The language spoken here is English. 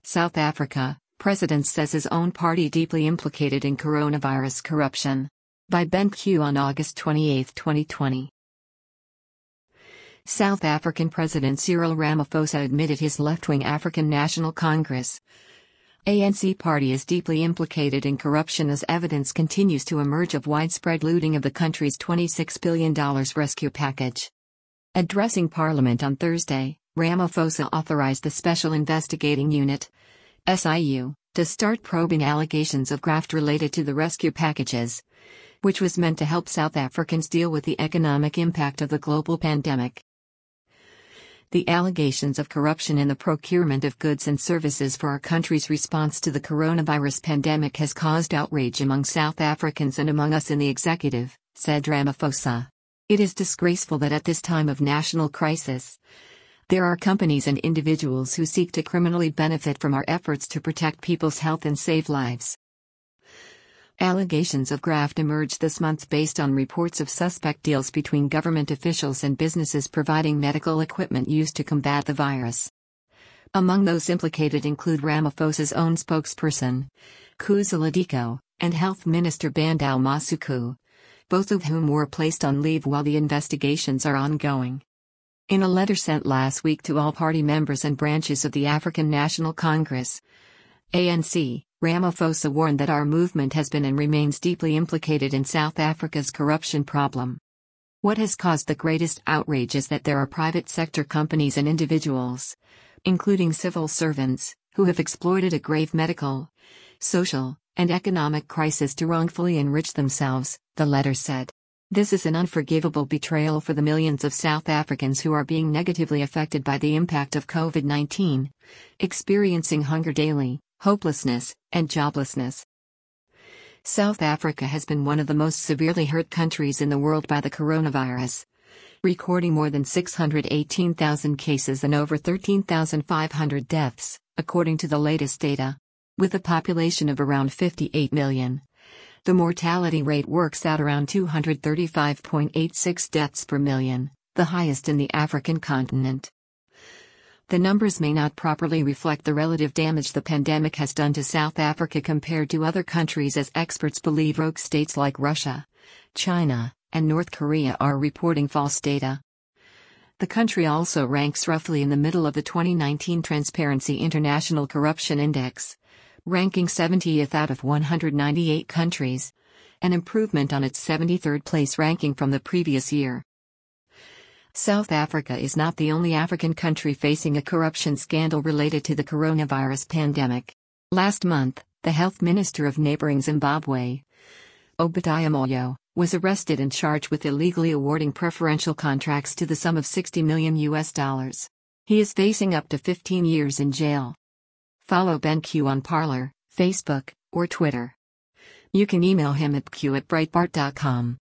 South Africa, President says his own party deeply implicated in coronavirus corruption. By BenQ on August 28, 2020. South African President Cyril Ramaphosa admitted his left-wing African National Congress ANC party is deeply implicated in corruption as evidence continues to emerge of widespread looting of the country's $26 billion rescue package. Addressing Parliament on Thursday, Ramaphosa authorized the Special Investigating Unit (SIU) to start probing allegations of graft related to the rescue packages, which was meant to help South Africans deal with the economic impact of the global pandemic. The allegations of corruption in the procurement of goods and services for our country's response to the coronavirus pandemic has caused outrage among South Africans and among us in the executive, said Ramaphosa. It is disgraceful that at this time of national crisis, there are companies and individuals who seek to criminally benefit from our efforts to protect people's health and save lives. Allegations of graft emerged this month based on reports of suspect deals between government officials and businesses providing medical equipment used to combat the virus. Among those implicated include Ramaphosa's own spokesperson, Khuzula Diko, and Health Minister Bandile Masuku, both of whom were placed on leave while the investigations are ongoing. In a letter sent last week to all party members and branches of the African National Congress, ANC, Ramaphosa warned that our movement has been and remains deeply implicated in South Africa's corruption problem. What has caused the greatest outrage is that there are private sector companies and individuals, including civil servants, who have exploited a grave medical, social, and economic crisis to wrongfully enrich themselves, the letter said. This is an unforgivable betrayal for the millions of South Africans who are being negatively affected by the impact of COVID-19, experiencing hunger daily, hopelessness, and joblessness. South Africa has been one of the most severely hurt countries in the world by the coronavirus, recording more than 618,000 cases and over 13,500 deaths, according to the latest data. With a population of around 58 million, the mortality rate works out around 235.86 deaths per million, the highest in the African continent. The numbers may not properly reflect the relative damage the pandemic has done to South Africa compared to other countries, as experts believe rogue states like Russia, China, and North Korea are reporting false data. The country also ranks roughly in the middle of the 2019 Transparency International Corruption Index, ranking 70th out of 198 countries, an improvement on its 73rd place ranking from the previous year. South Africa is not the only African country facing a corruption scandal related to the coronavirus pandemic. Last month, the health minister of neighboring Zimbabwe, Obadiah Moyo, was arrested and charged with illegally awarding preferential contracts to the sum of $60 million. He is facing up to 15 years in jail. Follow BenQ on Parler, Facebook, or Twitter. You can email him at q@breitbart.com.